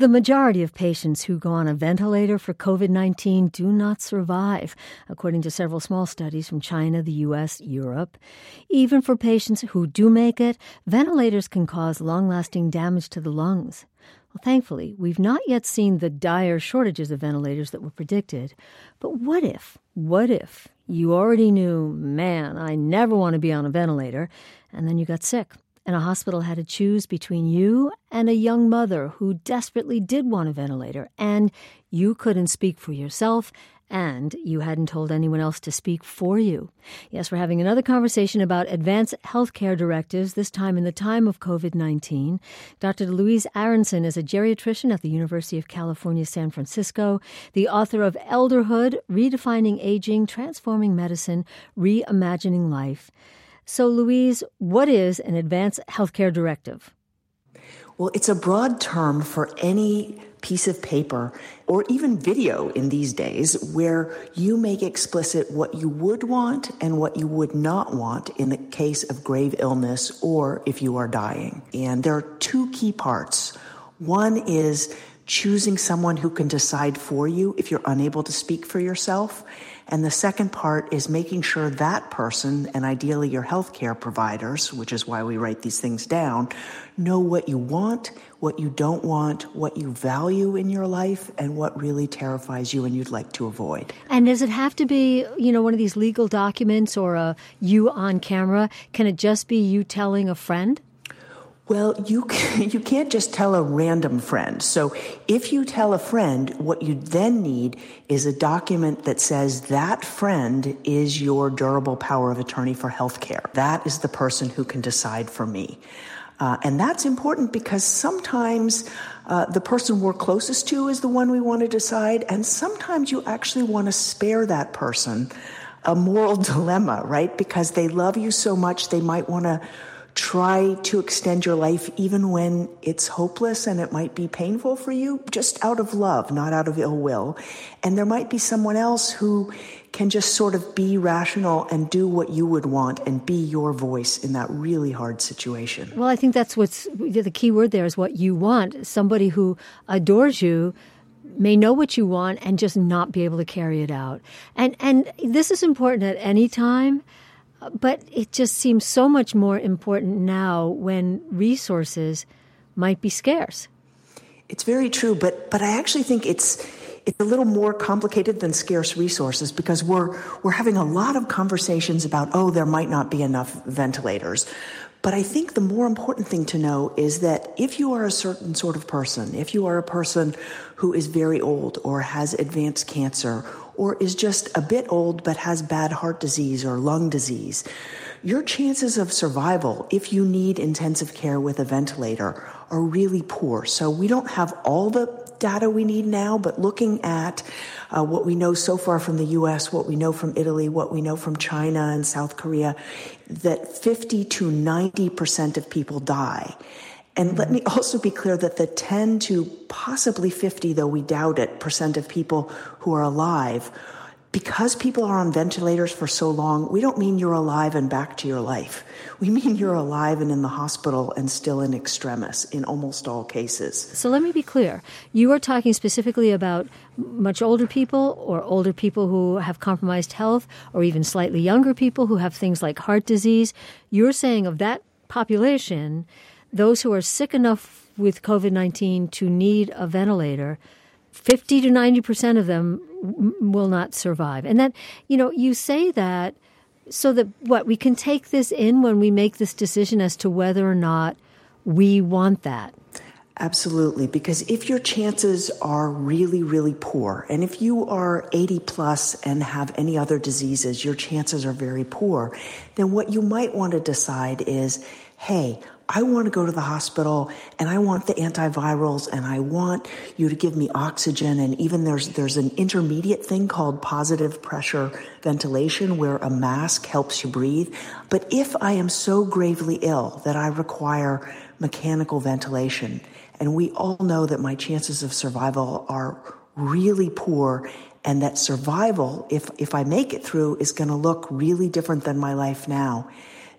The majority of patients who go on a ventilator for COVID-19 do not survive, according to several small studies from China, the U.S., Europe. Even for patients who do make it, ventilators can cause long-lasting damage to the lungs. Well, thankfully, we've not yet seen the dire shortages of ventilators that were predicted. But what if you already knew, man, I never want to be on a ventilator, and then you got sick? And a hospital had to choose between you and a young mother who desperately did want a ventilator, and you couldn't speak for yourself, and you hadn't told anyone else to speak for you. Yes, we're having another conversation about advanced healthcare directives, this time in the time of COVID-19. Dr. Louise Aronson is a geriatrician at the University of California, San Francisco, the author of Elderhood, Redefining Aging, Transforming Medicine, Reimagining Life. So, Louise, what is an advanced healthcare directive? Well, it's a broad term for any piece of paper or even video in these days where you make explicit what you would want and what you would not want in the case of grave illness or if you are dying. And there are two key parts. One is choosing someone who can decide for you if you're unable to speak for yourself. And the second part is making sure that person, and ideally your healthcare providers, which is why we write these things down, know what you want, what you don't want, what you value in your life, and what really terrifies you and you'd like to avoid. And does it have to be, one of these legal documents or you on camera? Can it just be you telling a friend? Well, you can't just tell a random friend. So if you tell a friend, what you then need is a document that says that friend is your durable power of attorney for healthcare. That is the person who can decide for me. And that's important because sometimes the person we're closest to is the one we want to decide. And sometimes you actually want to spare that person a moral dilemma, right? Because they love you so much, they might want to try to extend your life even when it's hopeless and it might be painful for you, just out of love, not out of ill will. And there might be someone else who can just sort of be rational and do what you would want and be your voice in that really hard situation. Well, I think that's what's the key word there is what you want. Somebody who adores you may know what you want and just not be able to carry it out. And this is important at any time. But it just seems so much more important now when resources might be scarce. It's very true, but I actually think it's a little more complicated than scarce resources because we're having a lot of conversations about, there might not be enough ventilators. But I think the more important thing to know is that if you are a certain sort of person, if you are a person who is very old or has advanced cancer or is just a bit old but has bad heart disease or lung disease, your chances of survival, if you need intensive care with a ventilator, are really poor. So we don't have all the data we need now, but looking at what we know so far from the U.S., what we know from Italy, what we know from China and South Korea, that 50 to 90% of people die. And let me also be clear that the 10 to possibly 50, though we doubt it, percent of people who are alive, because people are on ventilators for so long, we don't mean you're alive and back to your life. We mean you're alive and in the hospital and still in extremis in almost all cases. So let me be clear. You are talking specifically about much older people or older people who have compromised health or even slightly younger people who have things like heart disease. You're saying of that population, those who are sick enough with COVID-19 to need a ventilator, 50 to 90% of them will not survive. And that, you say that so that we can take this in when we make this decision as to whether or not we want that. Absolutely, because if your chances are really, really poor, and if you are 80 plus and have any other diseases, your chances are very poor, then what you might want to decide is, hey, I want to go to the hospital and I want the antivirals and I want you to give me oxygen. And even there's an intermediate thing called positive pressure ventilation where a mask helps you breathe. But if I am so gravely ill that I require mechanical ventilation, and we all know that my chances of survival are really poor and that survival, if I make it through, is going to look really different than my life now,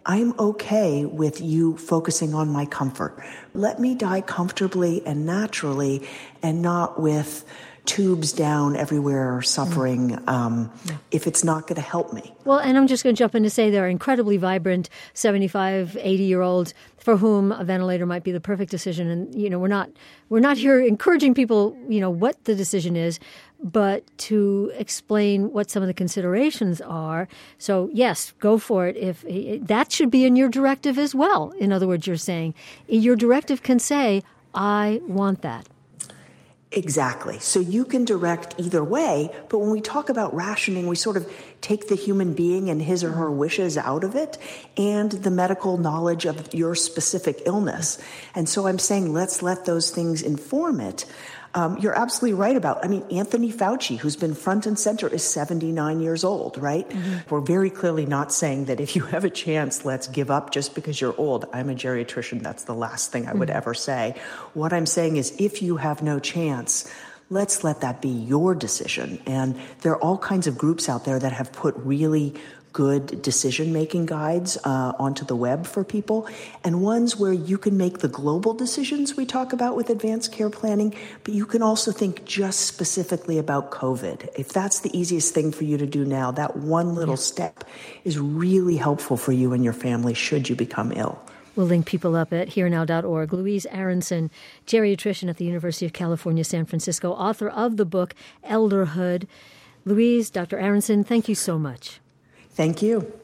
I'm okay with you focusing on my comfort. Let me die comfortably and naturally and not with tubes down everywhere, suffering, if it's not going to help me. Well, and I'm just going to jump in to say there are incredibly vibrant 75, 80-year-olds for whom a ventilator might be the perfect decision. And, we're not here encouraging people, what the decision is, but to explain what some of the considerations are. So, yes, go for it. If that should be in your directive as well. In other words, you're saying your directive can say, I want that. Exactly. So you can direct either way, but when we talk about rationing, we sort of take the human being and his or her wishes out of it and the medical knowledge of your specific illness. And so I'm saying let's let those things inform it. You're absolutely right about, Anthony Fauci, who's been front and center, is 79 years old, right? Mm-hmm. We're very clearly not saying that if you have a chance, let's give up just because you're old. I'm a geriatrician. That's the last thing I would ever say. What I'm saying is if you have no chance, let's let that be your decision. And there are all kinds of groups out there that have put really good decision-making guides onto the web for people, and ones where you can make the global decisions we talk about with advanced care planning, but you can also think just specifically about COVID. If that's the easiest thing for you to do now, that one little step is really helpful for you and your family should you become ill. We'll link people up at herenow.org. Louise Aronson, geriatrician at the University of California, San Francisco, author of the book Elderhood. Louise, Dr. Aronson, thank you so much. Thank you.